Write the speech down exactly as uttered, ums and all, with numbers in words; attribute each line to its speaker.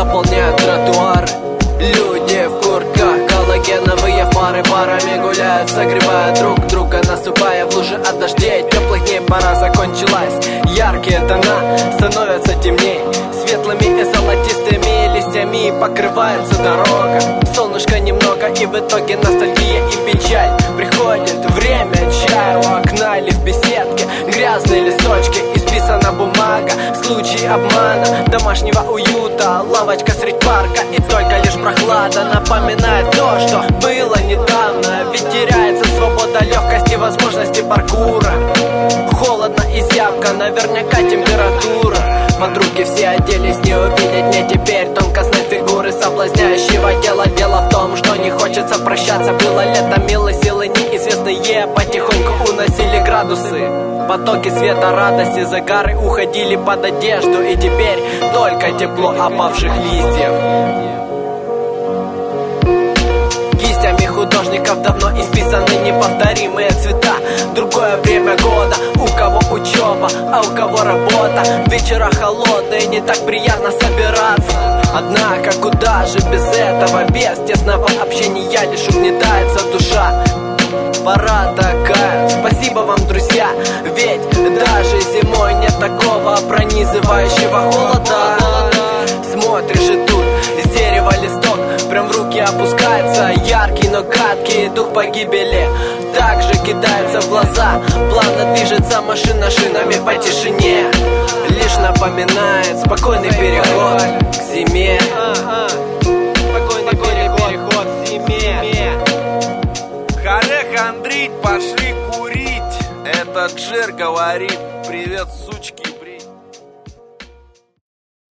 Speaker 1: заполняют тротуары. Люди в куртках, галогеновые фары парами гуляют, согревая друг друга, наступая в лужи от дождей. Теплых дней пора закончилась, яркие тона становятся темней, светлыми и золотистыми листьями покрывается дорога. Солнышко немного, и в итоге ностальгия и печаль. Приходит время чая у окна или в беседке, грязные листочки, исписана бумага, случай обмана, домашнего уюта, лавочка средь парка, и только лишь прохлада напоминает то, что было недавно. Ведь теряется свобода, легкость и возможности паркура. Холодно и зябко, наверняка температура. Подруги все оделись, не увидеть мне теперь тонкостной фигуры соблазняющего тела. Дело в том, что не хочется прощаться. Было лето, милые силы неизвестные потихоньку уносили градусы. Потоки света, радости, загары уходили под одежду, и теперь только тепло опавших листьев. Кистями художников давно исписаны неповторимые цвета. Другое время года, у кого учеба, а у кого работа. Вечера холодные, не так приятно собираться. Однако куда же без этого, без тесного общения лишь угнетается душа. Пора такая, спасибо вам, друзья, ведь даже зимой нет такого пронизывающего холода. Смотришь, и тут с дерева листок прям в руки опускается, яркий, но гадкий дух погибели также кидается в глаза. Плавно движется машина шинами по тишине, лишь напоминает спокойный переход к зиме. Спокойный переход к зиме.
Speaker 2: Харе хандрить, пошли курить. Это Джер говорит. Привет, сучки.